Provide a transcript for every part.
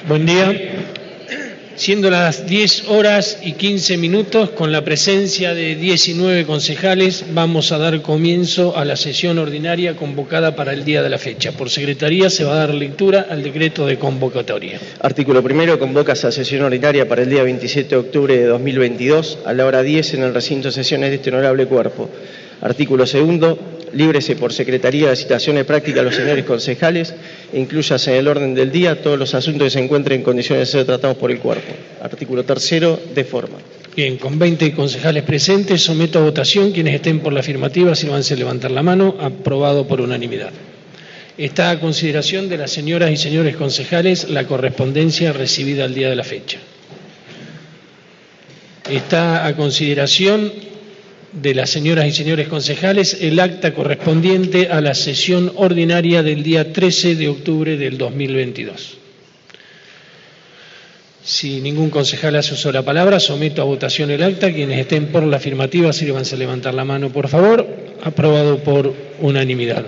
Buen día. Siendo las 10:15, con la presencia de 19 concejales, vamos a dar comienzo a la sesión ordinaria convocada para el día de la fecha. Por secretaría se va a dar lectura al decreto de convocatoria. Artículo primero. Convoca a sesión ordinaria para el día 27 de octubre de 2022 a la hora 10 en el recinto de sesiones de este honorable cuerpo. Artículo segundo. Líbrese por secretaría de citaciones prácticas a los señores concejales e inclúyase en el orden del día todos los asuntos que se encuentren en condiciones de ser tratados por el cuerpo. Artículo tercero. De forma. Bien, con 20 concejales presentes, someto a votación. Quienes estén por la afirmativa, sírvanse a levantar la mano. Aprobado por unanimidad. Está a consideración de las señoras y señores concejales la correspondencia recibida al día de la fecha. Está a consideración de las señoras y señores concejales el acta correspondiente a la sesión ordinaria del día 13 de octubre del 2022. Si ningún concejal hace uso de la palabra, someto a votación el acta. Quienes estén por la afirmativa, sírvanse a levantar la mano, por favor. Aprobado por unanimidad.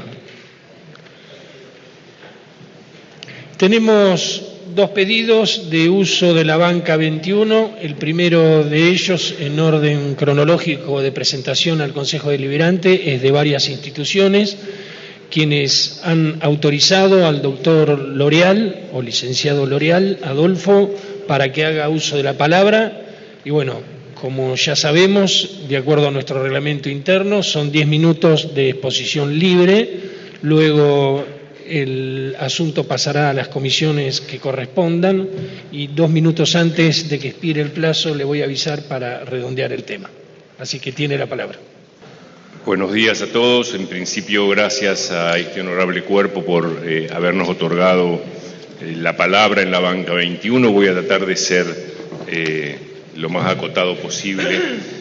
Tenemos dos pedidos de uso de la banca 21. El primero de ellos, en orden cronológico de presentación al Consejo Deliberante, es de varias instituciones, quienes han autorizado al doctor L'Oreal, o licenciado L'Oreal, Adolfo, para que haga uso de la palabra. Y bueno, como ya sabemos, de acuerdo a nuestro reglamento interno, son 10 minutos de exposición libre. Luego el asunto pasará a las comisiones que correspondan y 2 minutos antes de que expire el plazo le voy a avisar para redondear el tema. Así que tiene la palabra. Buenos días a todos. En principio, gracias a este honorable cuerpo por habernos otorgado la palabra en la banca 21. Voy a tratar de ser lo más acotado posible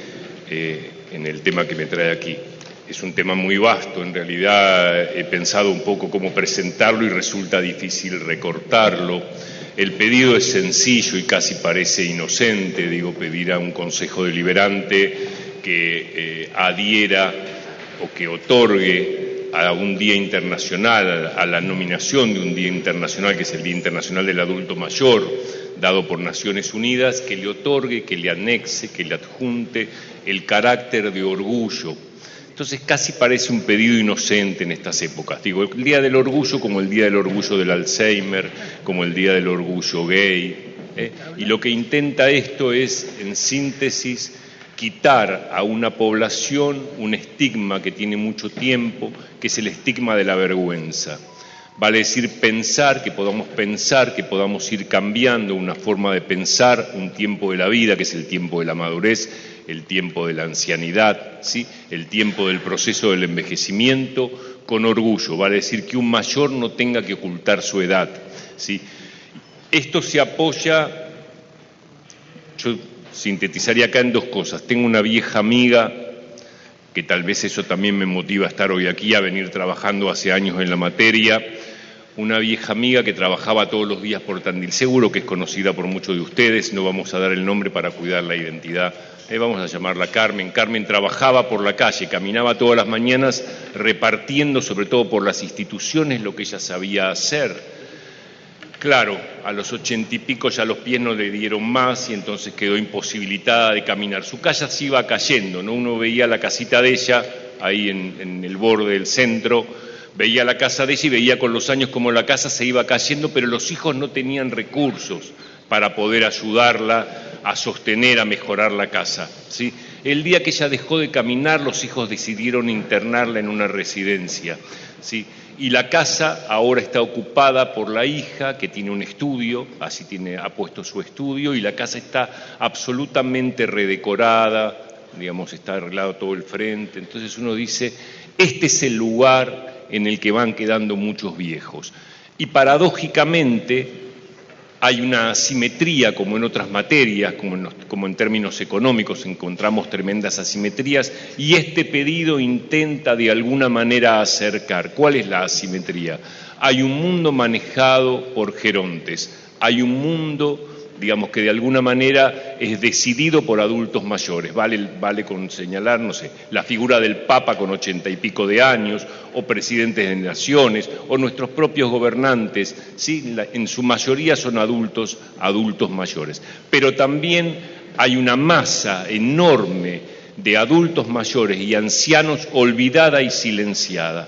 en el tema que me trae aquí. Es un tema muy vasto, en realidad he pensado un poco cómo presentarlo y resulta difícil recortarlo. El pedido es sencillo y casi parece inocente, pedir a un Consejo Deliberante que adhiera o que otorgue a un día internacional, a la nominación de un día internacional, que es el Día Internacional del Adulto Mayor, dado por Naciones Unidas, que le otorgue, que le anexe, que le adjunte el carácter de orgullo. Entonces casi parece un pedido inocente en estas épocas. El Día del Orgullo como el Día del Orgullo del Alzheimer, como el Día del Orgullo gay. Y lo que intenta esto es, en síntesis, quitar a una población un estigma que tiene mucho tiempo, que es el estigma de la vergüenza. Vale decir pensar, que podamos ir cambiando una forma de pensar, un tiempo de la vida, que es el tiempo de la madurez, el tiempo de la ancianidad, ¿sí? El tiempo del proceso del envejecimiento, con orgullo. Vale decir que un mayor no tenga que ocultar su edad, ¿sí? Esto se apoya, yo sintetizaría acá en dos cosas. Tengo una vieja amiga, que tal vez eso también me motiva a estar hoy aquí, a venir trabajando hace años en la materia. Una vieja amiga que trabajaba todos los días por Tandil, seguro que es conocida por muchos de ustedes, no vamos a dar el nombre para cuidar la identidad, vamos a llamarla Carmen. Carmen trabajaba por la calle, caminaba todas las mañanas repartiendo, sobre todo por las instituciones, lo que ella sabía hacer. Claro, a los 80 y pico ya los pies no le dieron más y entonces quedó imposibilitada de caminar. Su casa se iba cayendo, ¿no? Uno veía la casita de ella ahí en el borde del centro, veía la casa de ella y veía con los años como la casa se iba cayendo, pero los hijos no tenían recursos para poder ayudarla a sostener, a mejorar la casa, ¿sí? El día que ella dejó de caminar, los hijos decidieron internarla en una residencia, ¿sí? Y la casa ahora está ocupada por la hija, que tiene un estudio, ha puesto su estudio, y la casa está absolutamente redecorada, está arreglado todo el frente. Entonces uno dice, este es el lugar en el que van quedando muchos viejos. Y paradójicamente hay una asimetría, como en otras materias, como en términos económicos encontramos tremendas asimetrías, y este pedido intenta de alguna manera acercar. ¿Cuál es la asimetría? Hay un mundo manejado por gerontes, hay un mundo digamos que de alguna manera es decidido por adultos mayores. Vale con señalar, no sé, la figura del Papa con 80 y pico de años, o presidentes de naciones, o nuestros propios gobernantes, ¿sí? En su mayoría son adultos mayores. Pero también hay una masa enorme de adultos mayores y ancianos olvidada y silenciada.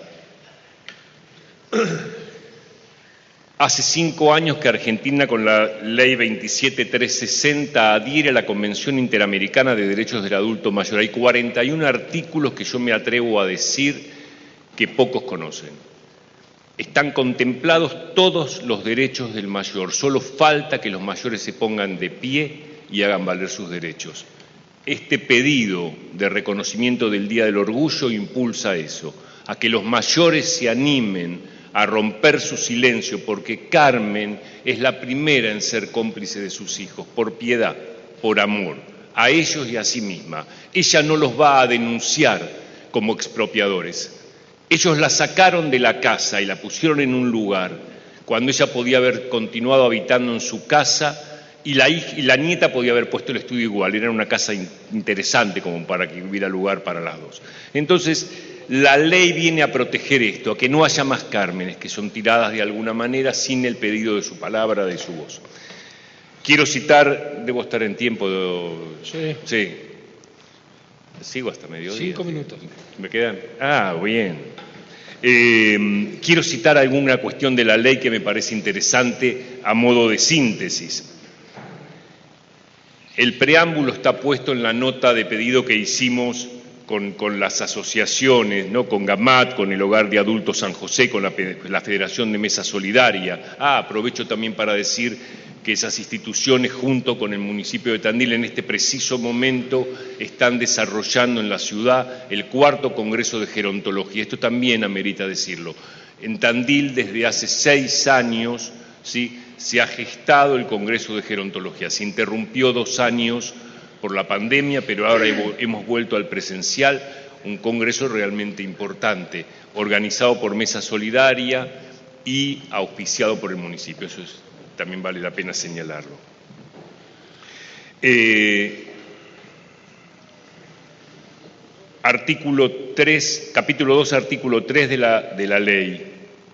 Hace 5 años que Argentina, con la Ley 27360, adhiere a la Convención Interamericana de Derechos del Adulto Mayor. Hay 41 artículos que yo me atrevo a decir que pocos conocen. Están contemplados todos los derechos del mayor, solo falta que los mayores se pongan de pie y hagan valer sus derechos. Este pedido de reconocimiento del Día del Orgullo impulsa eso, a que los mayores se animen a romper su silencio, porque Carmen es la primera en ser cómplice de sus hijos, por piedad, por amor, a ellos y a sí misma. Ella no los va a denunciar como expropiadores. Ellos la sacaron de la casa y la pusieron en un lugar, cuando ella podía haber continuado habitando en su casa, y la nieta podía haber puesto el estudio igual. Era una casa interesante como para que hubiera lugar para las dos. Entonces, la ley viene a proteger esto, a que no haya más Cármenes que son tiradas de alguna manera sin el pedido de su palabra, de su voz. Quiero citar, debo estar en tiempo. Sí. Sigo hasta mediodía. 5 minutos. ¿Me quedan? Bien. Quiero citar alguna cuestión de la ley que me parece interesante a modo de síntesis. El preámbulo está puesto en la nota de pedido que hicimos con las asociaciones, ¿no? Con GAMAT, con el Hogar de Adultos San José, con la Federación de Mesa Solidaria. Aprovecho también para decir que esas instituciones, junto con el municipio de Tandil, en este preciso momento están desarrollando en la ciudad el 4º Congreso de Gerontología. Esto también amerita decirlo. En Tandil, desde hace 6 años, ¿sí?, se ha gestado el Congreso de Gerontología. Se interrumpió 2 años por la pandemia, pero ahora hemos vuelto al presencial, un congreso realmente importante, organizado por Mesa Solidaria y auspiciado por el municipio. Eso también vale la pena señalarlo. Artículo 3, capítulo 2, artículo 3 de la ley.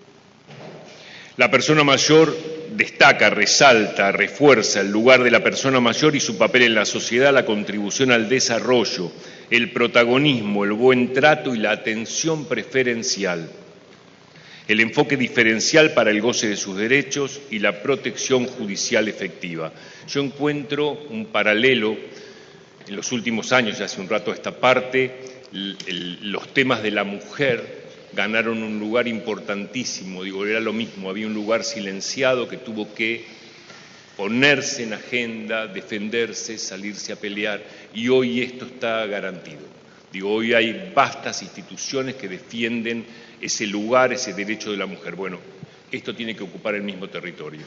La persona mayor destaca, resalta, refuerza el lugar de la persona mayor y su papel en la sociedad, la contribución al desarrollo, el protagonismo, el buen trato y la atención preferencial, el enfoque diferencial para el goce de sus derechos y la protección judicial efectiva. Yo encuentro un paralelo en los últimos años, ya hace un rato a esta parte, los temas de la mujer ganaron un lugar importantísimo. Era lo mismo, había un lugar silenciado que tuvo que ponerse en agenda, defenderse, salirse a pelear, y hoy esto está garantido. Hoy hay vastas instituciones que defienden ese lugar, ese derecho de la mujer. Bueno, esto tiene que ocupar el mismo territorio.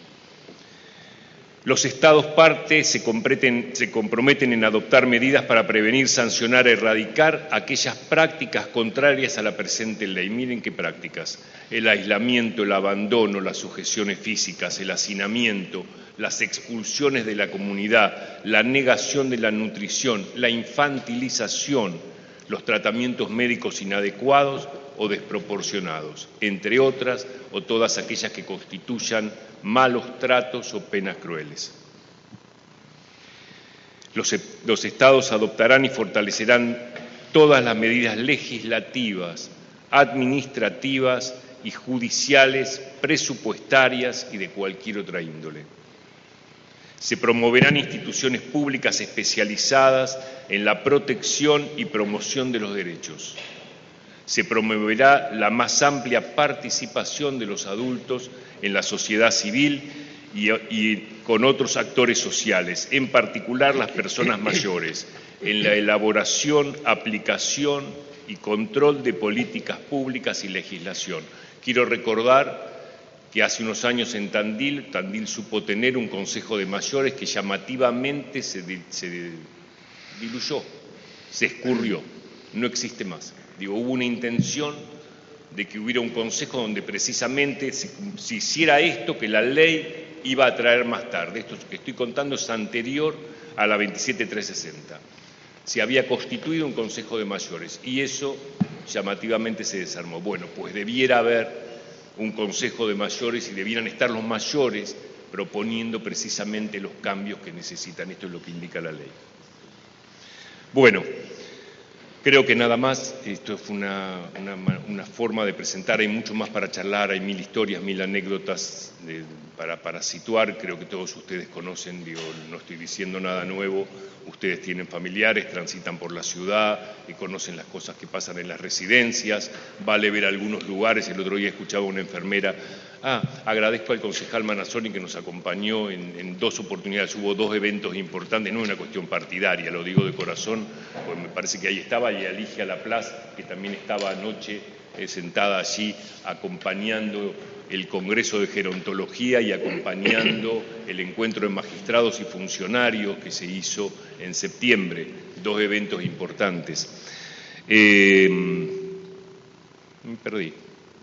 Los Estados partes se comprometen en adoptar medidas para prevenir, sancionar, erradicar aquellas prácticas contrarias a la presente ley. Miren qué prácticas: el aislamiento, el abandono, las sujeciones físicas, el hacinamiento, las expulsiones de la comunidad, la negación de la nutrición, la infantilización, los tratamientos médicos inadecuados o desproporcionados, entre otras, o todas aquellas que constituyan malos tratos o penas crueles. Los Estados adoptarán y fortalecerán todas las medidas legislativas, administrativas y judiciales, presupuestarias y de cualquier otra índole. Se promoverán instituciones públicas especializadas en la protección y promoción de los derechos. Se promoverá la más amplia participación de los adultos en la sociedad civil y con otros actores sociales, en particular las personas mayores, en la elaboración, aplicación y control de políticas públicas y legislación. Quiero recordar que hace unos años en Tandil supo tener un consejo de mayores que llamativamente se diluyó, se escurrió, no existe más. Hubo una intención de que hubiera un consejo donde precisamente se hiciera esto que la ley iba a traer más tarde. Esto que estoy contando es anterior a la 27360. Se había constituido un Consejo de Mayores y eso llamativamente se desarmó. Bueno, pues debiera haber un Consejo de Mayores y debieran estar los mayores proponiendo precisamente los cambios que necesitan. Esto es lo que indica la ley. Bueno, creo que nada más. Esto fue una forma de presentar. Hay mucho más para charlar, hay 1000 historias, 1000 anécdotas para situar. Creo que todos ustedes conocen, digo, no estoy diciendo nada nuevo. Ustedes tienen familiares, transitan por la ciudad y conocen las cosas que pasan en las residencias. Vale ver algunos lugares. El otro día escuchaba a una enfermera. Agradezco al concejal Manassoni que nos acompañó en 2 oportunidades. Hubo 2 eventos importantes, no es una cuestión partidaria, lo digo de corazón, pues me parece que ahí estaba, y Alicia Laplace, que también estaba anoche sentada allí acompañando el Congreso de Gerontología y acompañando el encuentro de magistrados y funcionarios que se hizo en septiembre, 2 eventos importantes. Me perdí.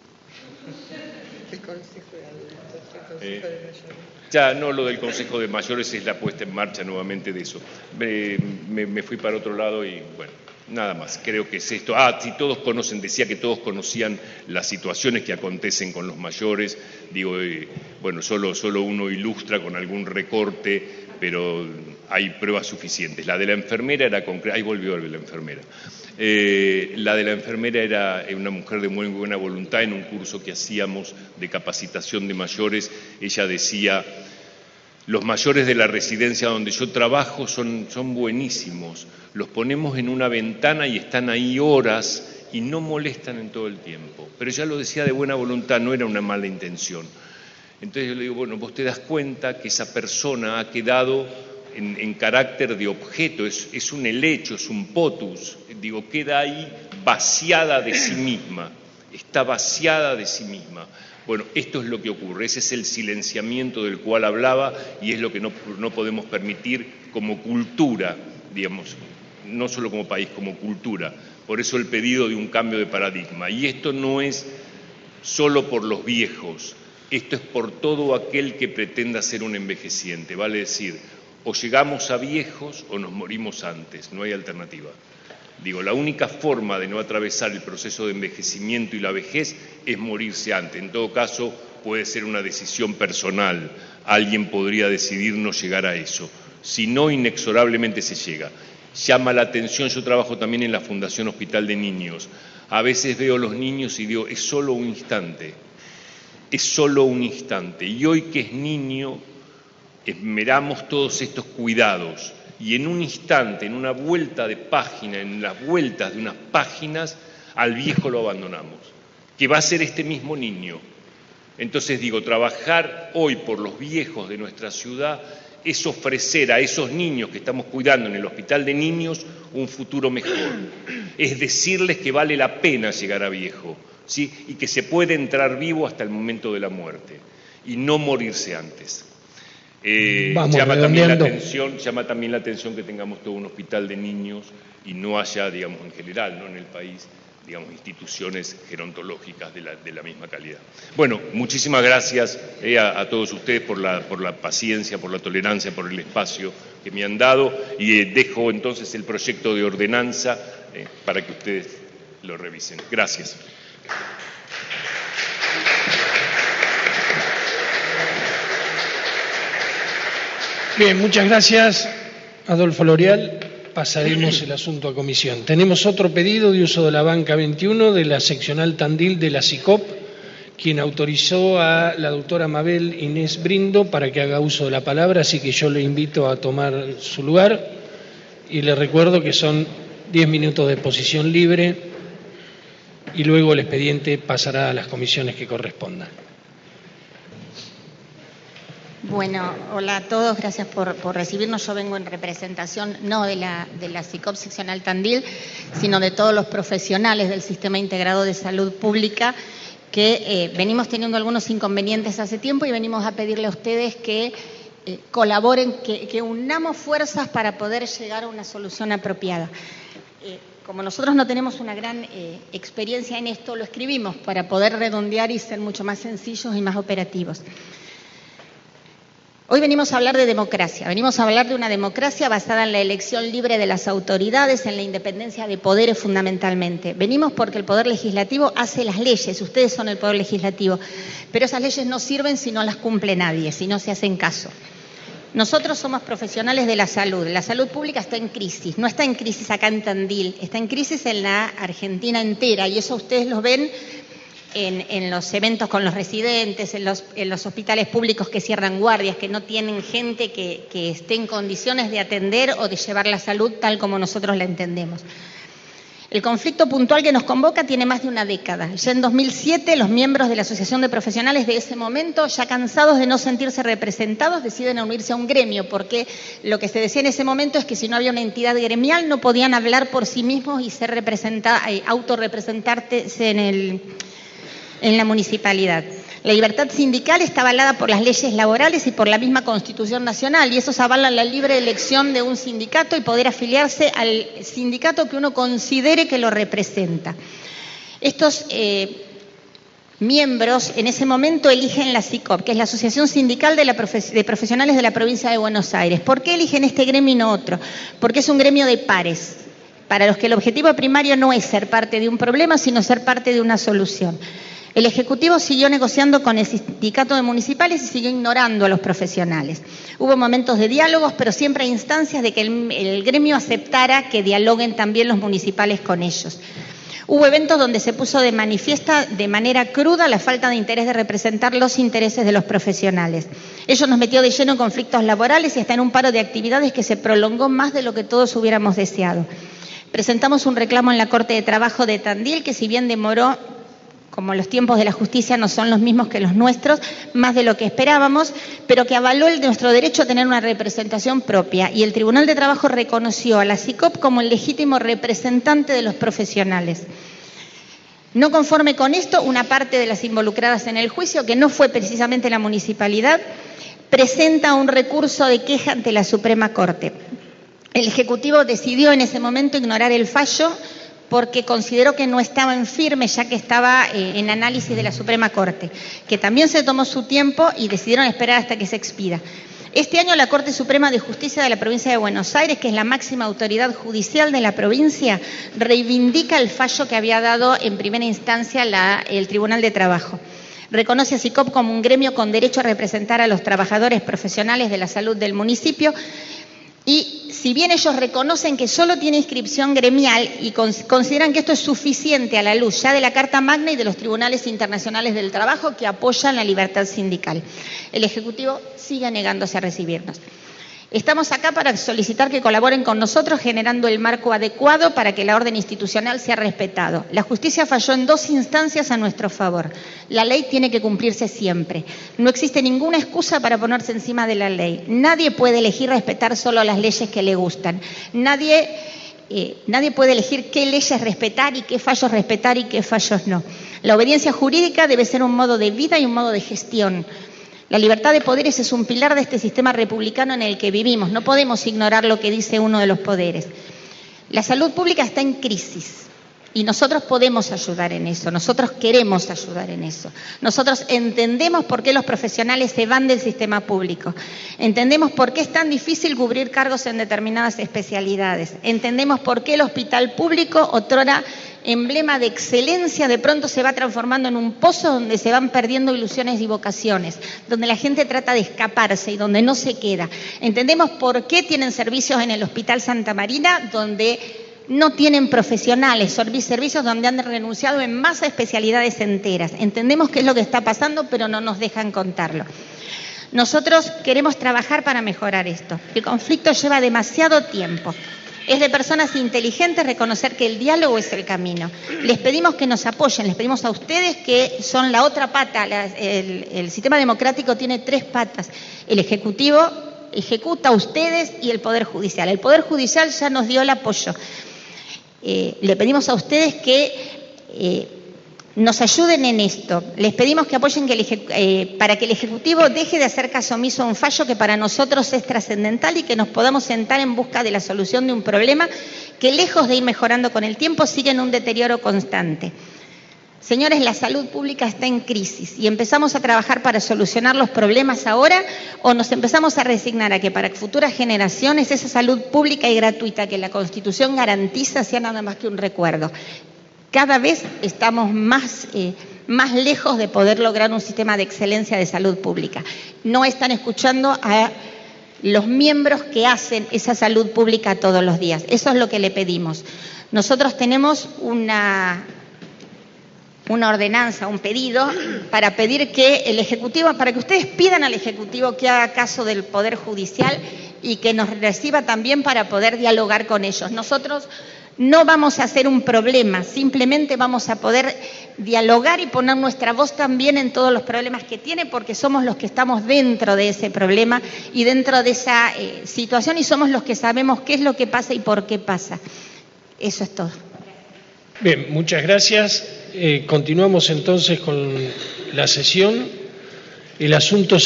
El Consejo de Adultos, el Consejo de Mayores. Ya, no, lo del Consejo de Mayores es la puesta en marcha nuevamente de eso. Me fui para otro lado y, bueno, nada más. Creo que es esto. Si todos conocen, decía que todos conocían las situaciones que acontecen con los mayores. Digo, bueno, solo uno ilustra con algún recorte, pero hay pruebas suficientes. La de la enfermera era concreta. Ahí volvió la enfermera. La de la enfermera era una mujer de muy buena voluntad. En un curso que hacíamos de capacitación de mayores, ella decía: los mayores de la residencia donde yo trabajo son buenísimos, los ponemos en una ventana y están ahí horas y no molestan en todo el tiempo. Pero ella lo decía de buena voluntad, no era una mala intención. Entonces yo le digo, bueno, vos te das cuenta que esa persona ha quedado en carácter de objeto, es un helecho, es un potus, digo, queda ahí vaciada de sí misma, está vaciada de sí misma. Bueno, esto es lo que ocurre, ese es el silenciamiento del cual hablaba y es lo que no podemos permitir como cultura, digamos, no solo como país, como cultura. Por eso el pedido de un cambio de paradigma. Y esto no es solo por los viejos, esto es por todo aquel que pretenda ser un envejeciente, vale decir, o llegamos a viejos o nos morimos antes, no hay alternativa. Digo, la única forma de no atravesar el proceso de envejecimiento y la vejez es morirse antes. En todo caso, puede ser una decisión personal. Alguien podría decidir no llegar a eso. Si no, inexorablemente se llega. Llama la atención, yo trabajo también en la Fundación Hospital de Niños. A veces veo a los niños y digo, es solo un instante. Es solo un instante. Y hoy que es niño, esmeramos todos estos cuidados. Y en un instante, en una vuelta de página, en las vueltas de unas páginas, al viejo lo abandonamos, que va a ser este mismo niño. Entonces digo, trabajar hoy por los viejos de nuestra ciudad es ofrecer a esos niños que estamos cuidando en el Hospital de Niños un futuro mejor. Es decirles que vale la pena llegar a viejo, ¿sí? Y que se puede entrar vivo hasta el momento de la muerte y no morirse antes. Llama también la atención que tengamos todo un hospital de niños y no haya, digamos, en general, no en el país, digamos, instituciones gerontológicas de la misma calidad. Bueno, muchísimas gracias a todos ustedes por la paciencia, por la tolerancia, por el espacio que me han dado y dejo entonces el proyecto de ordenanza para que ustedes lo revisen. Gracias. Bien, muchas gracias, Adolfo L'Oreal. Pasaremos el asunto a comisión. Tenemos otro pedido de uso de la banca 21 de la seccional Tandil de la SICOP, quien autorizó a la doctora Mabel Inés Brindo para que haga uso de la palabra, así que yo le invito a tomar su lugar y le recuerdo que son 10 minutos de exposición libre y luego el expediente pasará a las comisiones que correspondan. Bueno, hola a todos, gracias por recibirnos. Yo vengo en representación no de la SICOP seccional Tandil, sino de todos los profesionales del Sistema Integrado de Salud Pública que venimos teniendo algunos inconvenientes hace tiempo y venimos a pedirle a ustedes que colaboren, que unamos fuerzas para poder llegar a una solución apropiada. Como nosotros no tenemos una gran experiencia en esto, lo escribimos para poder redondear y ser mucho más sencillos y más operativos. Hoy venimos a hablar de democracia, venimos a hablar de una democracia basada en la elección libre de las autoridades, en la independencia de poderes fundamentalmente. Venimos porque el Poder Legislativo hace las leyes, ustedes son el Poder Legislativo, pero esas leyes no sirven si no las cumple nadie, si no se hacen caso. Nosotros somos profesionales de la salud pública está en crisis, no está en crisis acá en Tandil, está en crisis en la Argentina entera y eso ustedes lo ven en los eventos con los residentes, en los hospitales públicos que cierran guardias, que no tienen gente que esté en condiciones de atender o de llevar la salud tal como nosotros la entendemos. El conflicto puntual que nos convoca tiene más de una década. Ya en 2007 los miembros de la Asociación de Profesionales de ese momento, ya cansados de no sentirse representados, deciden unirse a un gremio, porque lo que se decía en ese momento es que si no había una entidad gremial no podían hablar por sí mismos y ser autorrepresentarse en la municipalidad. La libertad sindical está avalada por las leyes laborales y por la misma Constitución Nacional, y esos avalan la libre elección de un sindicato y poder afiliarse al sindicato que uno considere que lo representa. Estos miembros en ese momento eligen la SICOP, que es la Asociación Sindical de Profesionales de la Provincia de Buenos Aires. ¿Por qué eligen este gremio y no otro? Porque es un gremio de pares, para los que el objetivo primario no es ser parte de un problema, sino ser parte de una solución. El Ejecutivo siguió negociando con el sindicato de municipales y siguió ignorando a los profesionales. Hubo momentos de diálogos, pero siempre hay instancias de que el gremio aceptara que dialoguen también los municipales con ellos. Hubo eventos donde se puso de manifiesta de manera cruda la falta de interés de representar los intereses de los profesionales. Ello nos metió de lleno en conflictos laborales y hasta en un paro de actividades que se prolongó más de lo que todos hubiéramos deseado. Presentamos un reclamo en la Corte de Trabajo de Tandil que, si bien demoró, como los tiempos de la justicia no son los mismos que los nuestros, más de lo que esperábamos, pero que avaló nuestro derecho a tener una representación propia. Y el Tribunal de Trabajo reconoció a la SICOP como el legítimo representante de los profesionales. No conforme con esto, una parte de las involucradas en el juicio, que no fue precisamente la municipalidad, presenta un recurso de queja ante la Suprema Corte. El Ejecutivo decidió en ese momento ignorar el fallo porque consideró que no estaba en firme, ya que estaba en análisis de la Suprema Corte, que también se tomó su tiempo y decidieron esperar hasta que se expida. Este año la Corte Suprema de Justicia de la Provincia de Buenos Aires, que es la máxima autoridad judicial de la provincia, reivindica el fallo que había dado en primera instancia el Tribunal de Trabajo. Reconoce a SICOP como un gremio con derecho a representar a los trabajadores profesionales de la salud del municipio. Y si bien ellos reconocen que solo tiene inscripción gremial y consideran que esto es suficiente a la luz ya de la Carta Magna y de los tribunales internacionales del trabajo que apoyan la libertad sindical, el Ejecutivo sigue negándose a recibirnos. Estamos acá para solicitar que colaboren con nosotros generando el marco adecuado para que la orden institucional sea respetado. La justicia falló en 2 instancias a nuestro favor. La ley tiene que cumplirse siempre. No existe ninguna excusa para ponerse encima de la ley. Nadie puede elegir respetar solo las leyes que le gustan. Nadie puede elegir qué leyes respetar y qué fallos respetar y qué fallos no. La obediencia jurídica debe ser un modo de vida y un modo de gestión. La libertad de poderes es un pilar de este sistema republicano en el que vivimos. No podemos ignorar lo que dice uno de los poderes. La salud pública está en crisis y nosotros podemos ayudar en eso. Nosotros queremos ayudar en eso. Nosotros entendemos por qué los profesionales se van del sistema público. Entendemos por qué es tan difícil cubrir cargos en determinadas especialidades. Entendemos por qué el hospital público, otrora emblema de excelencia, de pronto se va transformando en un pozo donde se van perdiendo ilusiones y vocaciones, donde la gente trata de escaparse y donde no se queda. Entendemos por qué tienen servicios en el Hospital Santa Marina donde no tienen profesionales, servicios donde han renunciado en masa a especialidades enteras. Entendemos qué es lo que está pasando, pero no nos dejan contarlo. Nosotros queremos trabajar para mejorar esto. El conflicto lleva demasiado tiempo. Es de personas inteligentes reconocer que el diálogo es el camino. Les pedimos que nos apoyen, les pedimos a ustedes que son la otra pata. El sistema democrático tiene 3 patas. El Ejecutivo ejecuta a ustedes y el Poder Judicial. El Poder Judicial ya nos dio el apoyo. Le pedimos a ustedes que nos ayuden en esto. Les pedimos que apoyen para que el Ejecutivo deje de hacer caso omiso a un fallo que para nosotros es trascendental y que nos podamos sentar en busca de la solución de un problema que, lejos de ir mejorando con el tiempo, sigue en un deterioro constante. Señores, la salud pública está en crisis y empezamos a trabajar para solucionar los problemas ahora o nos empezamos a resignar a que para futuras generaciones esa salud pública y gratuita que la Constitución garantiza sea nada más que un recuerdo. Cada vez estamos más lejos de poder lograr un sistema de excelencia de salud pública. No están escuchando a los miembros que hacen esa salud pública todos los días. Eso es lo que le pedimos. Nosotros tenemos una ordenanza, un pedido, para pedir que el Ejecutivo, para que ustedes pidan al Ejecutivo que haga caso del Poder Judicial y que nos reciba también para poder dialogar con ellos. Nosotros no vamos a hacer un problema, simplemente vamos a poder dialogar y poner nuestra voz también en todos los problemas que tiene, porque somos los que estamos dentro de ese problema y dentro de esa situación y somos los que sabemos qué es lo que pasa y por qué pasa. Eso es todo. Bien, muchas gracias. Continuamos entonces con la sesión. El asunto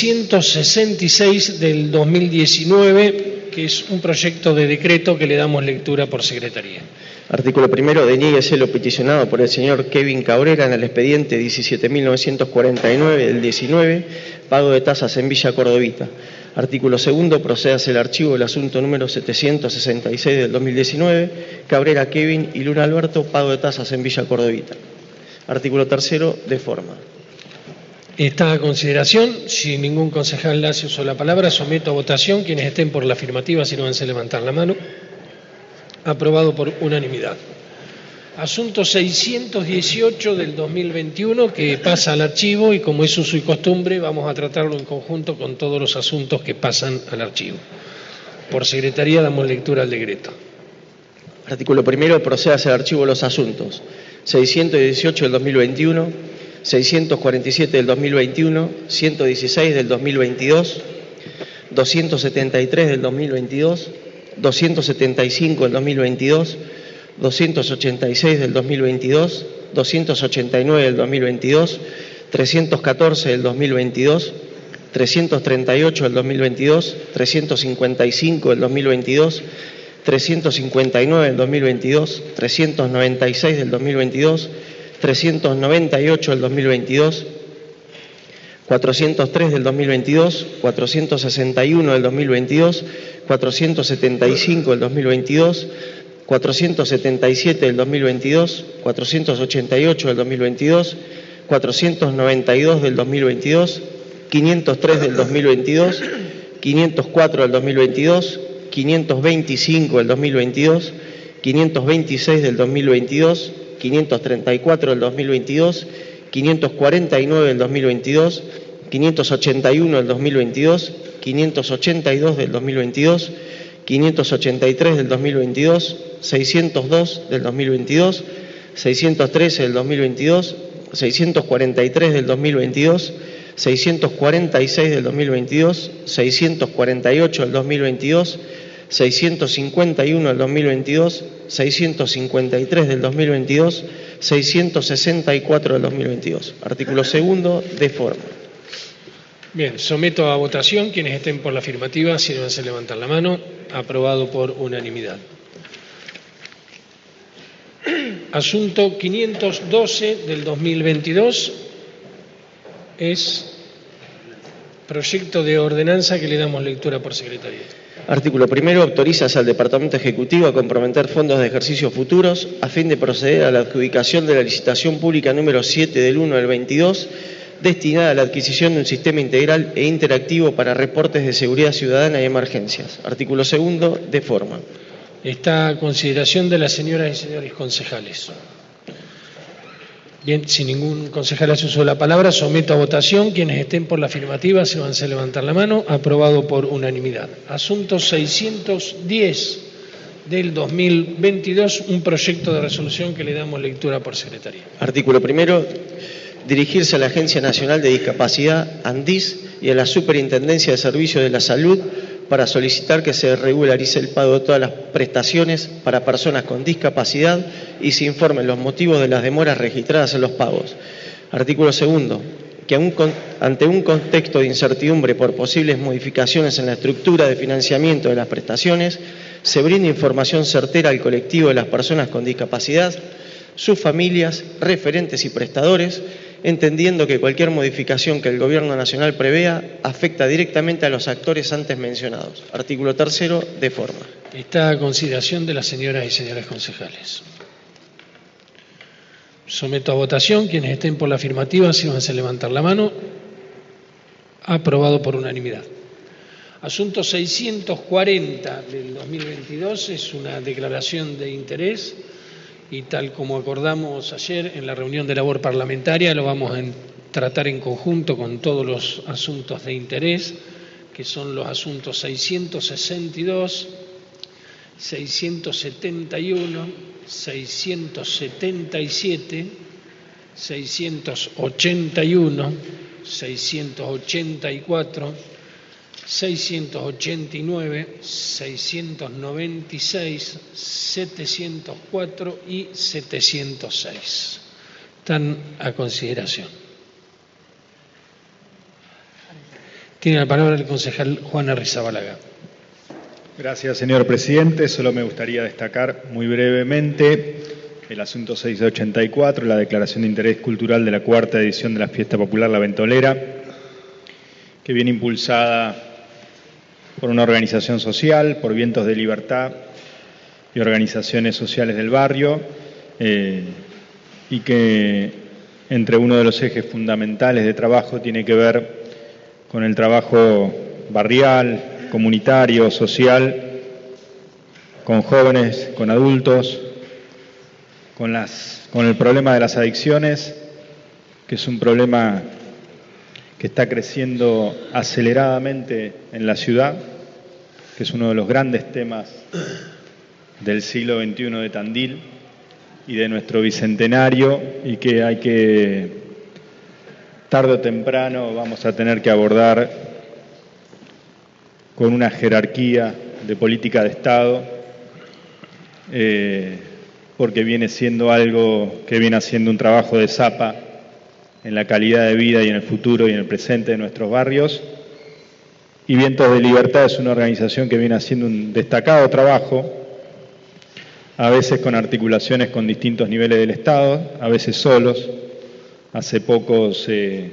766 del 2019, que es un proyecto de decreto que le damos lectura por secretaría. Artículo primero, deníguese lo peticionado por el señor Kevin Cabrera en el expediente 17.949 del 19, pago de tasas en Villa Cordovita. Artículo segundo, procédase el archivo del asunto número 766 del 2019, Cabrera Kevin y Luna Alberto, pago de tasas en Villa Cordovita. Artículo tercero, de forma. Está a consideración, si ningún concejal hace uso de la palabra, someto a votación. Quienes estén por la afirmativa, sírvanse a levantar la mano. Aprobado por unanimidad. Asunto 618 del 2021, que pasa al archivo y como es uso y costumbre, vamos a tratarlo en conjunto con todos los asuntos que pasan al archivo. Por secretaría damos lectura al decreto. Artículo primero, procédase al archivo los asuntos 618 del 2021, 647 del 2021, 116 del 2022, 273 del 2022, 275 del 2022, 286 del 2022, 289 del 2022, 314 del 2022, 338 del 2022, 355 del 2022, 359 del 2022, 396 del 2022, 398 del 2022, 403 del 2022, 461 del 2022, 475 del 2022, 477 del 2022, 488 del 2022, 492 del 2022, 503 del 2022, 504 del 2022, 525 del 2022, 526 del 2022, 534 del 2022, 549 del 2022, 581 del 2022, 582 del 2022, 583 del 2022, 602 del 2022, 613 del 2022, 643 del 2022, 646 del 2022, 648 del 2022, 651 del 2022, 653 del 2022, 664 del 2022. Artículo segundo, de forma. Bien, someto a votación. Quienes estén por la afirmativa, sírvanse a levantar la mano. Aprobado por unanimidad. Asunto 512 del 2022 es proyecto de ordenanza que le damos lectura por secretaría. Artículo primero, autorizas al Departamento Ejecutivo a comprometer fondos de ejercicios futuros a fin de proceder a la adjudicación de la licitación pública número 7 del 1 del 22, destinada a la adquisición de un sistema integral e interactivo para reportes de seguridad ciudadana y emergencias. Artículo segundo, de forma. Está a consideración de las señoras y señores concejales. Bien, si ningún concejal hace uso de la palabra, someto a votación. Quienes estén por la afirmativa, se van a levantar la mano. Aprobado por unanimidad. Asunto 610 del 2022, un proyecto de resolución que le damos lectura por secretaría. Artículo primero, dirigirse a la Agencia Nacional de Discapacidad, ANDIS, y a la Superintendencia de Servicios de la Salud para solicitar que se regularice el pago de todas las prestaciones para personas con discapacidad y se informen los motivos de las demoras registradas en los pagos. Artículo segundo, que ante un contexto de incertidumbre por posibles modificaciones en la estructura de financiamiento de las prestaciones, se brinde información certera al colectivo de las personas con discapacidad sus familias, referentes y prestadores, entendiendo que cualquier modificación que el Gobierno Nacional prevea afecta directamente a los actores antes mencionados. Artículo 3º, de forma. Está a consideración de las señoras y señores concejales. Someto a votación. Quienes estén por la afirmativa, sírvanse a levantar la mano. Aprobado por unanimidad. Asunto 640 del 2022 es una declaración de interés y tal como acordamos ayer en la reunión de labor parlamentaria lo vamos a tratar en conjunto con todos los asuntos de interés, que son los asuntos 662, 671, 677, 681, 684, 689, 696, 704 y 706. Están a consideración. Tiene la palabra el concejal Juan Arrizabalaga. Gracias, señor presidente. Solo me gustaría destacar muy brevemente el asunto 684, la declaración de interés cultural de la cuarta edición de la Fiesta Popular La Ventolera, que viene impulsada por una organización social, por Vientos de Libertad y organizaciones sociales del barrio, y que entre uno de los ejes fundamentales de trabajo tiene que ver con el trabajo barrial, comunitario, social, con jóvenes, con adultos, con el problema de las adicciones, que es un problema que está creciendo aceleradamente en la ciudad, que es uno de los grandes temas del siglo XXI de Tandil y de nuestro bicentenario, y que hay que, tarde o temprano, vamos a tener que abordar con una jerarquía de política de Estado, porque viene siendo algo que viene haciendo un trabajo de zapa en la calidad de vida y en el futuro y en el presente de nuestros barrios. Y Vientos de Libertad es una organización que viene haciendo un destacado trabajo, a veces con articulaciones con distintos niveles del Estado, a veces solos. Hace poco se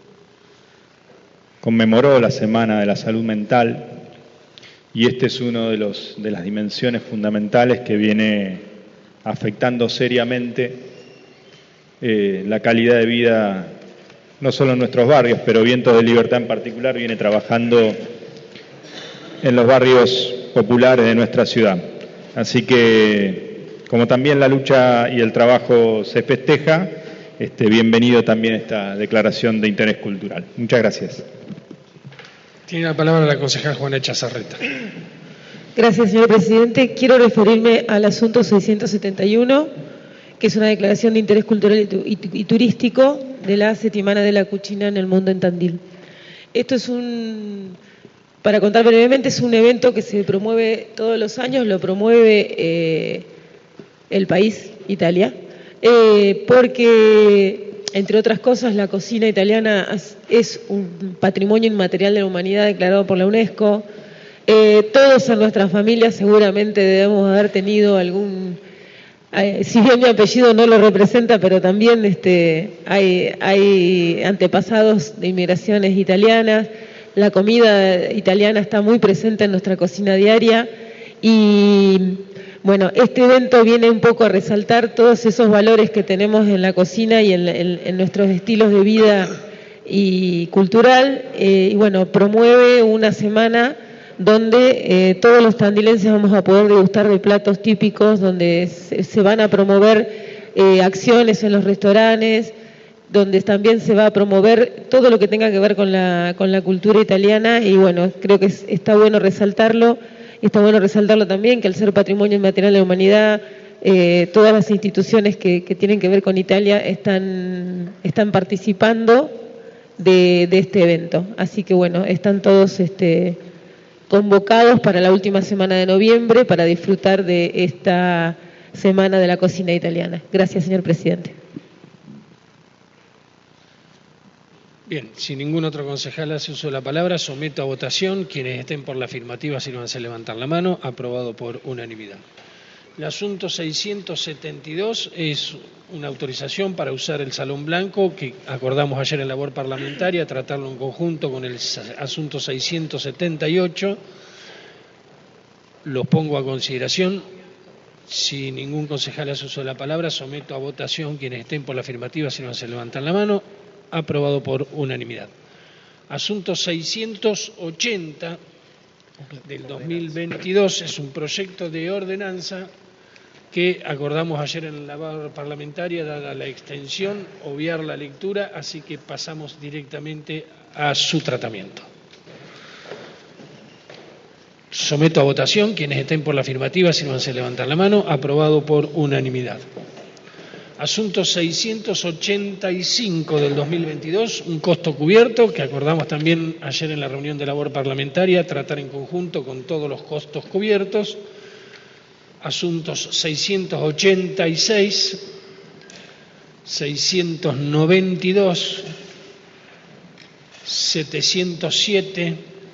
conmemoró la Semana de la Salud Mental y este es uno de las dimensiones fundamentales que viene afectando seriamente la calidad de vida, no solo en nuestros barrios, pero Vientos de Libertad en particular viene trabajando en los barrios populares de nuestra ciudad. Así que, como también la lucha y el trabajo se festeja, bienvenido también esta declaración de interés cultural. Muchas gracias. Tiene la palabra la concejal Juana Chazarreta. Gracias, señor presidente. Quiero referirme al asunto 671, que es una declaración de interés cultural y turístico de la Semana de la Cuchina en el mundo en Tandil. Esto es para contar brevemente, es un evento que se promueve todos los años, lo promueve el país, Italia, porque, entre otras cosas, la cocina italiana es un patrimonio inmaterial de la humanidad declarado por la UNESCO. Todos en nuestras familias seguramente debemos haber tenido si bien mi apellido no lo representa, pero también hay antepasados de inmigraciones italianas. La comida italiana está muy presente en nuestra cocina diaria y, bueno, este evento viene un poco a resaltar todos esos valores que tenemos en la cocina y en nuestros estilos de vida y cultural, y bueno, promueve una semana donde todos los tandilenses vamos a poder degustar de platos típicos, donde se van a promover acciones en los restaurantes, donde también se va a promover todo lo que tenga que ver con la cultura italiana, y bueno, creo que está bueno resaltarlo. Está bueno resaltarlo también que al ser patrimonio inmaterial de la humanidad, todas las instituciones que tienen que ver con Italia están participando de este evento. Así que bueno, están todos convocados para la última semana de noviembre para disfrutar de esta Semana de la Cocina Italiana. Gracias, señor presidente. Bien, si ningún otro concejal hace uso de la palabra, someto a votación. Quienes estén por la afirmativa, sírvanse a levantar la mano. Aprobado por unanimidad. El asunto 672 es una autorización para usar el Salón Blanco que acordamos ayer en labor parlamentaria, tratarlo en conjunto con el asunto 678. Lo pongo a consideración. Si ningún concejal hace uso de la palabra, someto a votación. Quienes estén por la afirmativa, si no se levantan la mano. Aprobado por unanimidad. Asunto 680 del 2022 es un proyecto de ordenanza que acordamos ayer en la labor parlamentaria, dada la extensión, obviar la lectura, así que pasamos directamente a su tratamiento. Someto a votación. Quienes estén por la afirmativa, si no se levantan la mano. Aprobado por unanimidad. Asunto 685 del 2022, un costo cubierto que acordamos también ayer en la reunión de labor parlamentaria, tratar en conjunto con todos los costos cubiertos. Asuntos 686, 692, 707,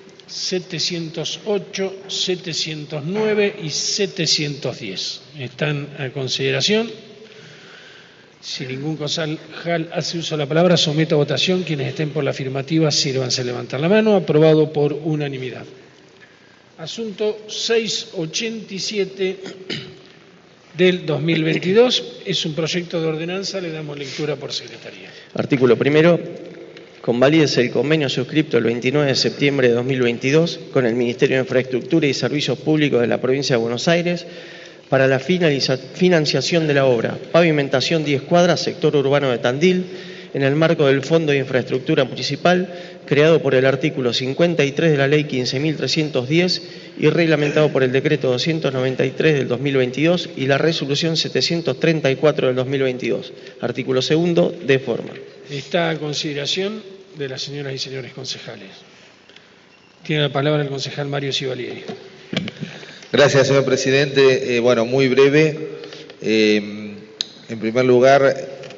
708, 709 y 710. Están a consideración. Si ningún concejal hace uso de la palabra, someto a votación. Quienes estén por la afirmativa, sírvanse a levantar la mano. Aprobado por unanimidad. Asunto 687 del 2022 es un proyecto de ordenanza. Le damos lectura por secretaría. Artículo primero. Convalídese el convenio suscripto el 29 de septiembre de 2022 con el Ministerio de Infraestructura y Servicios Públicos de la Provincia de Buenos Aires para la financiación de la obra Pavimentación 10 cuadras, sector urbano de Tandil, en el marco del Fondo de Infraestructura Municipal, creado por el artículo 53 de la Ley 15.310 y reglamentado por el Decreto 293 del 2022 y la Resolución 734 del 2022. Artículo segundo, de forma. Está a consideración de las señoras y señores concejales. Tiene la palabra el concejal Mario Civalieri. Gracias, señor presidente. Bueno, muy breve. En primer lugar,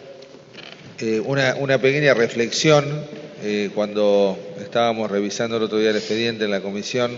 una pequeña reflexión. Cuando estábamos revisando el otro día el expediente en la comisión,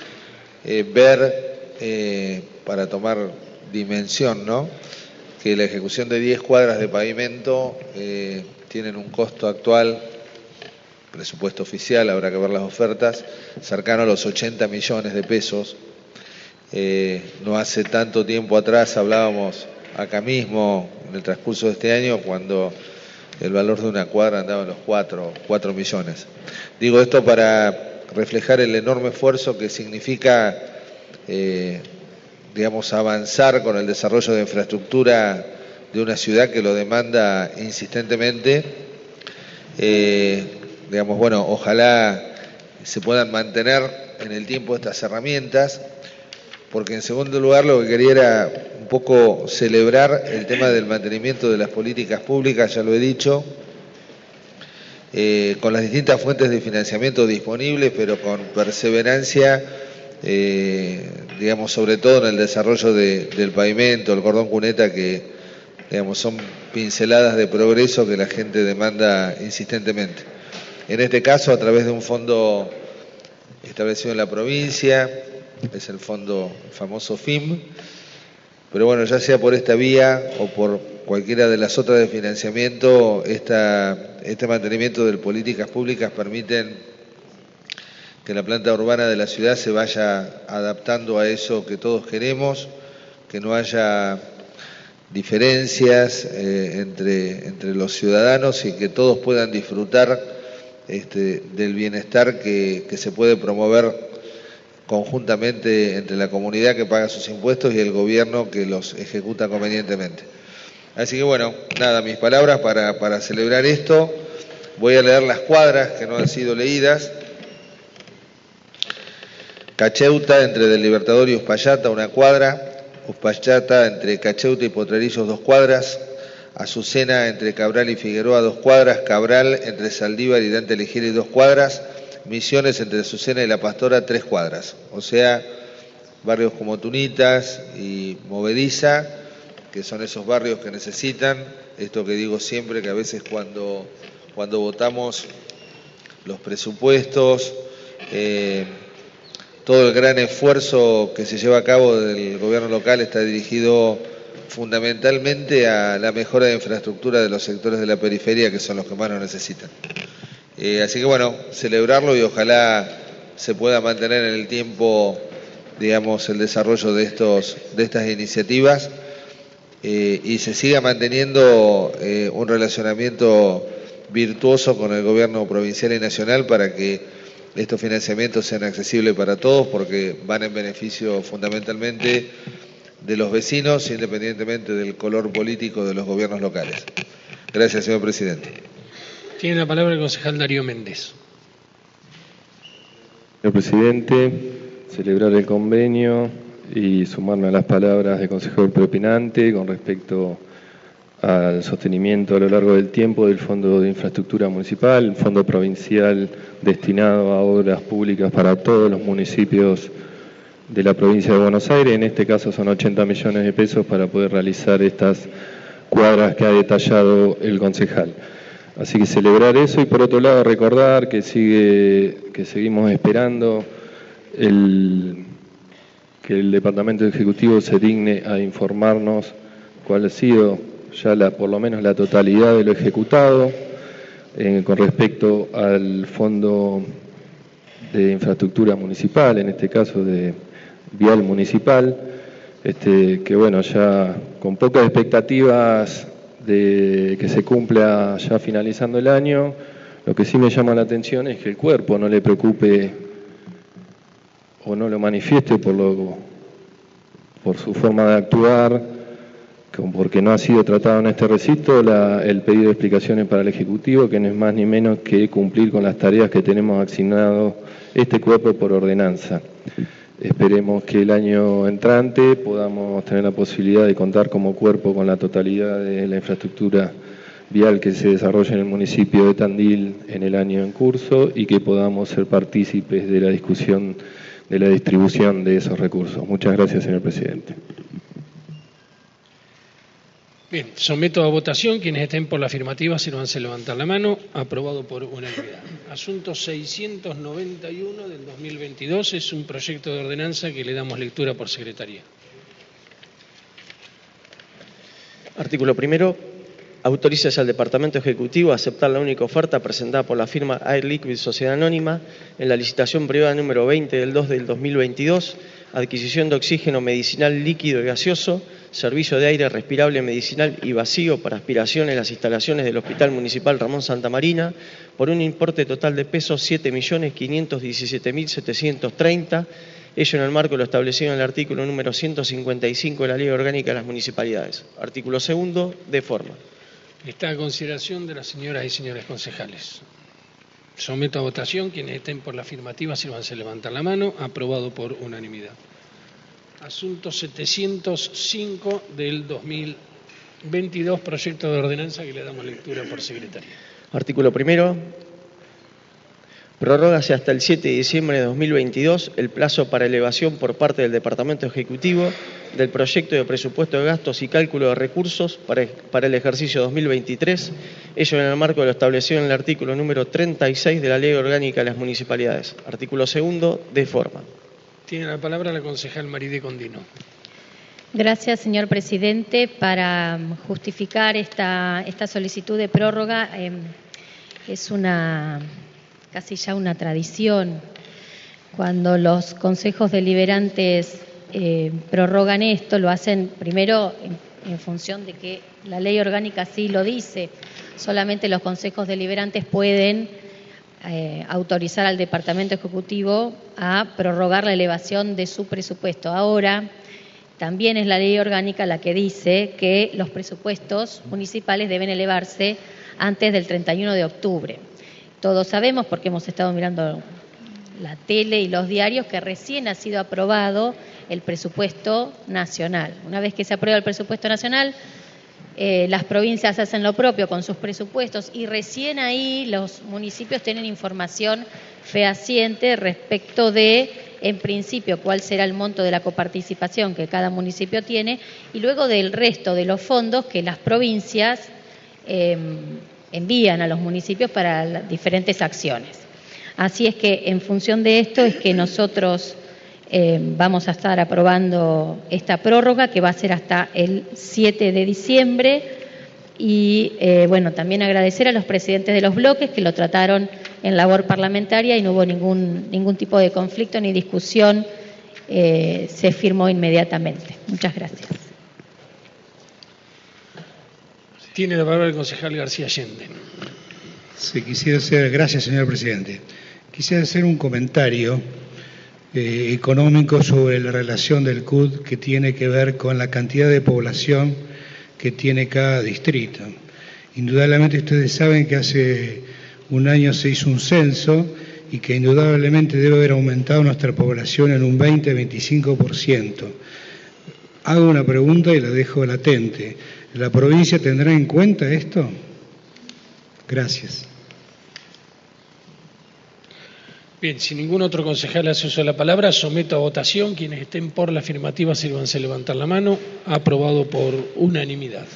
para tomar dimensión, ¿no?, que la ejecución de 10 cuadras de pavimento tienen un costo actual, presupuesto oficial, habrá que ver las ofertas, cercano a los 80 millones de pesos. No hace tanto tiempo atrás hablábamos acá mismo, en el transcurso de este año, cuando el valor de una cuadra andaba en los 4 millones. Digo esto para reflejar el enorme esfuerzo que significa, avanzar con el desarrollo de infraestructura de una ciudad que lo demanda insistentemente. Ojalá se puedan mantener en el tiempo estas herramientas, porque en segundo lugar lo que quería era un poco celebrar el tema del mantenimiento de las políticas públicas, ya lo he dicho, con las distintas fuentes de financiamiento disponibles, pero con perseverancia, sobre todo en el desarrollo del pavimento, el cordón cuneta, que son pinceladas de progreso que la gente demanda insistentemente. En este caso, a través de un fondo establecido en la provincia, es el famoso FIM, pero bueno, ya sea por esta vía o por cualquiera de las otras de financiamiento, este mantenimiento de políticas públicas permiten que la planta urbana de la ciudad se vaya adaptando a eso que todos queremos, que no haya diferencias entre los ciudadanos y que todos puedan disfrutar del bienestar que se puede promover conjuntamente entre la comunidad que paga sus impuestos y el gobierno que los ejecuta convenientemente. Así que bueno, nada, mis palabras para celebrar esto. Voy a leer las cuadras que no han sido leídas. Cacheuta entre Del Libertador y Uspallata, 1 cuadra. Uspallata entre Cacheuta y Potrerillos, 2 cuadras. Azucena entre Cabral y Figueroa, 2 cuadras. Cabral entre Saldívar y Dante Alighieri, 2 cuadras. Misiones entre Azucena y La Pastora, 3 cuadras. O sea, barrios como Tunitas y Movediza, que son esos barrios que necesitan, esto que digo siempre, que a veces cuando votamos los presupuestos, todo el gran esfuerzo que se lleva a cabo del gobierno local está dirigido fundamentalmente a la mejora de infraestructura de los sectores de la periferia, que son los que más lo necesitan. Así que bueno, celebrarlo y ojalá se pueda mantener en el tiempo, digamos, el desarrollo de estas iniciativas y se siga manteniendo un relacionamiento virtuoso con el gobierno provincial y nacional para que estos financiamientos sean accesibles para todos, porque van en beneficio fundamentalmente de los vecinos, independientemente del color político de los gobiernos locales. Gracias, señor presidente. Tiene la palabra el concejal Darío Méndez. Señor presidente, celebrar el convenio y sumarme a las palabras del consejero propinante con respecto al sostenimiento a lo largo del tiempo del Fondo de Infraestructura Municipal, el Fondo Provincial destinado a obras públicas para todos los municipios de la provincia de Buenos Aires. En este caso son 80 millones de pesos para poder realizar estas cuadras que ha detallado el concejal. Así que celebrar eso y por otro lado recordar que seguimos esperando que el Departamento Ejecutivo se digne a informarnos cuál ha sido ya por lo menos la totalidad de lo ejecutado con respecto al Fondo de Infraestructura Municipal, en este caso de Vial Municipal, que bueno, ya con pocas expectativas de que se cumpla ya finalizando el año. Lo que sí me llama la atención es que el cuerpo no le preocupe o no lo manifieste por su forma de actuar, porque no ha sido tratado en este recinto el pedido de explicaciones para el Ejecutivo, que no es más ni menos que cumplir con las tareas que tenemos asignado este cuerpo por ordenanza. Esperemos que el año entrante podamos tener la posibilidad de contar como cuerpo con la totalidad de la infraestructura vial que se desarrolla en el municipio de Tandil en el año en curso y que podamos ser partícipes de la discusión de la distribución de esos recursos. Muchas gracias, señor presidente. Bien, someto a votación. Quienes estén por la afirmativa, sírvanse levantar la mano. Aprobado por unanimidad. Asunto 691 del 2022 es un proyecto de ordenanza que le damos lectura por secretaría. Artículo primero. Autorízase al Departamento Ejecutivo a aceptar la única oferta presentada por la firma Air Liquid Sociedad Anónima en la licitación privada número 20 del 2 del 2022, adquisición de oxígeno medicinal líquido y gaseoso, servicio de aire respirable medicinal y vacío para aspiración en las instalaciones del Hospital Municipal Ramón Santa Marina, por un importe total de pesos 7.517.730, ello en el marco de lo establecido en el artículo número 155 de la Ley Orgánica de las Municipalidades. Artículo segundo, de forma. Está a consideración de las señoras y señores concejales. Someto a votación. Quienes estén por la afirmativa, sírvanse levantar la mano. Aprobado por unanimidad. Asunto 705 del 2022, proyecto de ordenanza que le damos lectura por secretaría. Artículo primero. Prorrógase hasta el 7 de diciembre de 2022 el plazo para elevación por parte del Departamento Ejecutivo del proyecto de presupuesto de gastos y cálculo de recursos para el ejercicio 2023, ello en el marco de lo establecido en el artículo número 36 de la Ley Orgánica de las Municipalidades. Artículo segundo, de forma. Tiene la palabra la concejal Maride Condino. Gracias, señor presidente. Para justificar esta solicitud de prórroga, es casi ya una tradición. Cuando los consejos deliberantes prorrogan esto, lo hacen primero en función de que la ley orgánica así lo dice. Solamente los consejos deliberantes pueden autorizar al Departamento Ejecutivo a prorrogar la elevación de su presupuesto. Ahora, también es la ley orgánica la que dice que los presupuestos municipales deben elevarse antes del 31 de octubre. Todos sabemos, porque hemos estado mirando la tele y los diarios, que recién ha sido aprobado el presupuesto nacional. Una vez que se aprueba el presupuesto nacional, las provincias hacen lo propio con sus presupuestos y recién ahí los municipios tienen información fehaciente respecto de, en principio, cuál será el monto de la coparticipación que cada municipio tiene y luego del resto de los fondos que las provincias envían a los municipios para las diferentes acciones. Así es que en función de esto es que nosotros vamos a estar aprobando esta prórroga que va a ser hasta el 7 de diciembre. Y bueno, también agradecer a los presidentes de los bloques que lo trataron en labor parlamentaria y no hubo ningún tipo de conflicto ni discusión, se firmó inmediatamente. Muchas gracias. Tiene la palabra el concejal García Allende. Sí, gracias, señor presidente. Quisiera hacer un comentario económico sobre la relación del CUT que tiene que ver con la cantidad de población que tiene cada distrito. Indudablemente ustedes saben que hace un año se hizo un censo y que indudablemente debe haber aumentado nuestra población en un 20-25%. Hago una pregunta y la dejo latente. ¿La provincia tendrá en cuenta esto? Gracias. Bien, si ningún otro concejal hace uso de la palabra, someto a votación. Quienes estén por la afirmativa, sírvanse levantar la mano. Aprobado por unanimidad.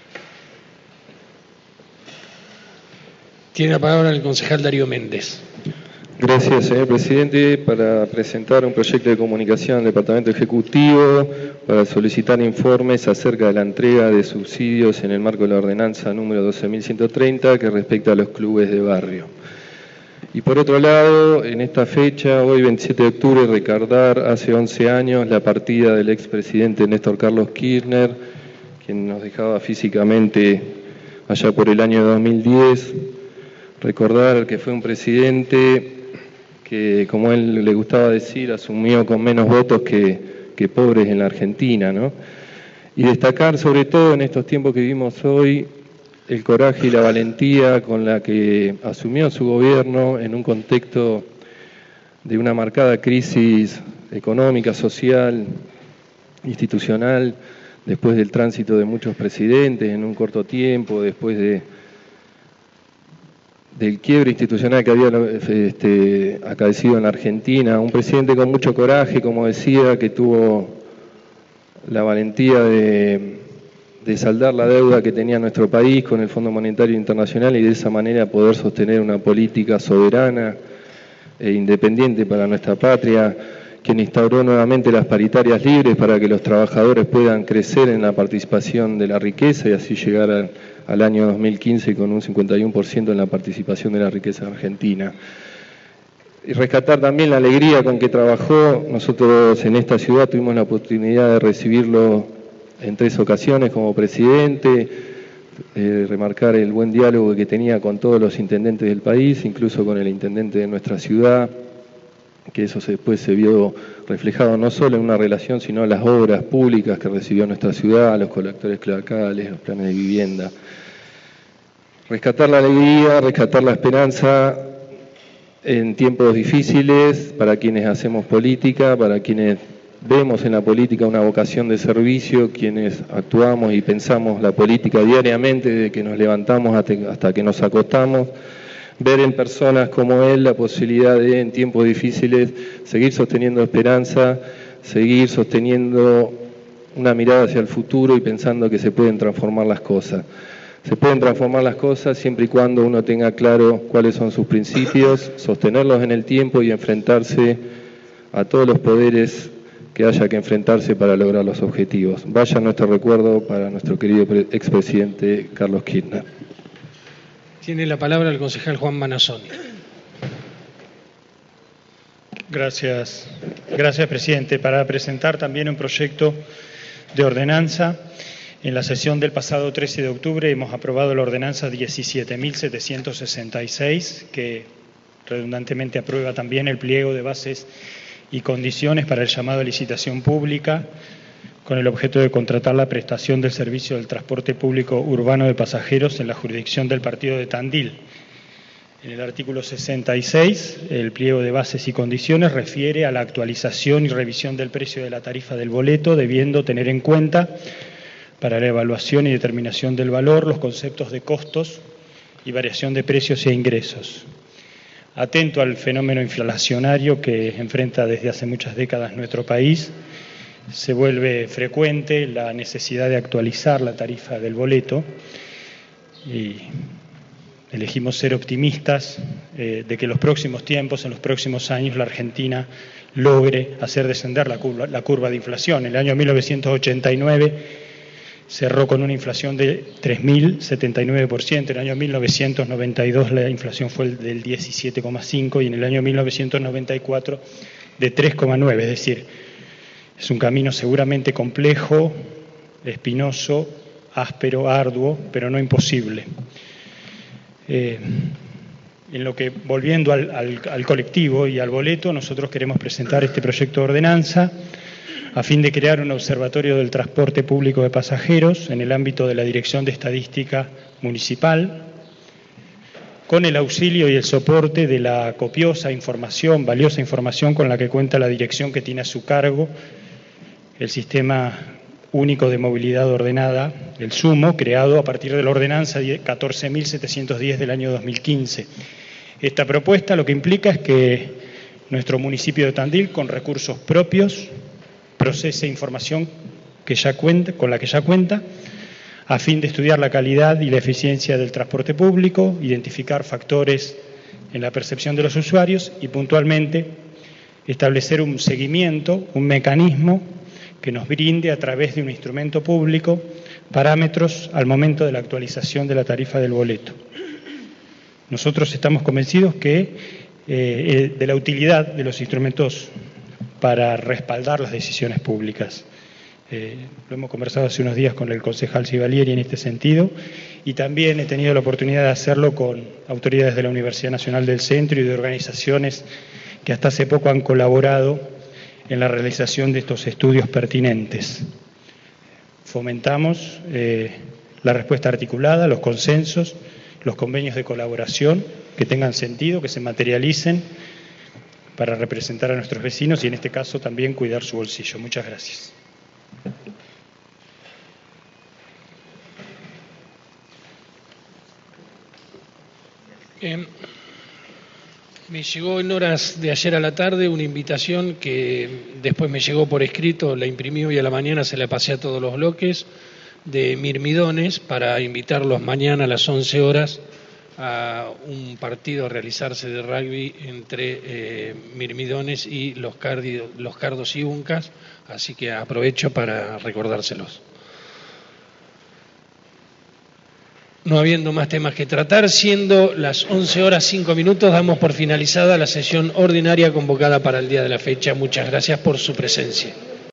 Tiene la palabra el concejal Darío Méndez. Gracias, señor presidente. Para presentar un proyecto de comunicación al Departamento Ejecutivo para solicitar informes acerca de la entrega de subsidios en el marco de la ordenanza número 12.130 que respecta a los clubes de barrio. Y por otro lado, en esta fecha, hoy 27 de octubre, recordar hace 11 años la partida del expresidente Néstor Carlos Kirchner, quien nos dejaba físicamente allá por el año 2010. Recordar que fue un presidente que, como él le gustaba decir, asumió con menos votos que pobres en la Argentina, ¿no? Y destacar sobre todo en estos tiempos que vivimos hoy el coraje y la valentía con la que asumió su gobierno en un contexto de una marcada crisis económica, social, institucional, después del tránsito de muchos presidentes en un corto tiempo, después del quiebre institucional que había acaecido en la Argentina, un presidente con mucho coraje, como decía, que tuvo la valentía de saldar la deuda que tenía nuestro país con el Fondo Monetario Internacional y de esa manera poder sostener una política soberana e independiente para nuestra patria, quien instauró nuevamente las paritarias libres para que los trabajadores puedan crecer en la participación de la riqueza y así llegar al año 2015 con un 51% en la participación de la riqueza argentina. Y rescatar también la alegría con que trabajó. Nosotros en esta ciudad tuvimos la oportunidad de recibirlo en 3 ocasiones como presidente, remarcar el buen diálogo que tenía con todos los intendentes del país, incluso con el intendente de nuestra ciudad, que eso después se vio reflejado no solo en una relación, sino en las obras públicas que recibió nuestra ciudad, los colectores cloacales, los planes de vivienda. Rescatar la alegría, rescatar la esperanza en tiempos difíciles para quienes hacemos política, para quienes vemos en la política una vocación de servicio, quienes actuamos y pensamos la política diariamente, desde que nos levantamos hasta que nos acostamos, ver en personas como él la posibilidad de, en tiempos difíciles, seguir sosteniendo esperanza, seguir sosteniendo una mirada hacia el futuro y pensando que se pueden transformar las cosas. Se pueden transformar las cosas siempre y cuando uno tenga claro cuáles son sus principios, sostenerlos en el tiempo y enfrentarse a todos los poderes que haya que enfrentarse para lograr los objetivos. Vaya nuestro recuerdo para nuestro querido expresidente Carlos Kirchner. Tiene la palabra el concejal Juan Manazoni. Gracias, presidente. Para presentar también un proyecto de ordenanza. En la sesión del pasado 13 de octubre hemos aprobado la ordenanza 17.766, que redundantemente aprueba también el pliego de bases y condiciones para el llamado a licitación pública con el objeto de contratar la prestación del servicio del transporte público urbano de pasajeros en la jurisdicción del partido de Tandil. En el artículo 66, el pliego de bases y condiciones refiere a la actualización y revisión del precio de la tarifa del boleto, debiendo tener en cuenta para la evaluación y determinación del valor los conceptos de costos y variación de precios e ingresos. Atento al fenómeno inflacionario que enfrenta desde hace muchas décadas nuestro país, se vuelve frecuente la necesidad de actualizar la tarifa del boleto y elegimos ser optimistas de que en los próximos tiempos, en los próximos años, la Argentina logre hacer descender la curva de inflación. En el año 1989 cerró con una inflación de 3.079%, en el año 1992 la inflación fue del 17,5% y en el año 1994 de 3,9%, es decir, es un camino seguramente complejo, espinoso, áspero, arduo, pero no imposible. En lo que, volviendo al colectivo y al boleto, nosotros queremos presentar este proyecto de ordenanza a fin de crear un observatorio del transporte público de pasajeros en el ámbito de la Dirección de Estadística Municipal, con el auxilio y el soporte de la copiosa información, valiosa información con la que cuenta la dirección que tiene a su cargo el Sistema Único de Movilidad Ordenada, el SUMO, creado a partir de la ordenanza 14.710 del año 2015. Esta propuesta lo que implica es que nuestro municipio de Tandil, con recursos propios, procese información con la que ya cuenta, a fin de estudiar la calidad y la eficiencia del transporte público, identificar factores en la percepción de los usuarios y puntualmente establecer un seguimiento, un mecanismo que nos brinde a través de un instrumento público parámetros al momento de la actualización de la tarifa del boleto. Nosotros estamos convencidos que de la utilidad de los instrumentos para respaldar las decisiones públicas. Lo hemos conversado hace unos días con el concejal Civalieri en este sentido y también he tenido la oportunidad de hacerlo con autoridades de la Universidad Nacional del Centro y de organizaciones que hasta hace poco han colaborado en la realización de estos estudios pertinentes. Fomentamos la respuesta articulada, los consensos, los convenios de colaboración que tengan sentido, que se materialicen para representar a nuestros vecinos y en este caso también cuidar su bolsillo. Muchas gracias. Me llegó en horas de ayer a la tarde una invitación que después me llegó por escrito, la imprimí hoy a la mañana, se la pasé a todos los bloques, de Mirmidones para invitarlos mañana a las 11 horas a un partido a realizarse de rugby entre Mirmidones y los Cardos y Uncas, así que aprovecho para recordárselos. No habiendo más temas que tratar, siendo las 11 horas 5 minutos, damos por finalizada la sesión ordinaria convocada para el día de la fecha. Muchas gracias por su presencia.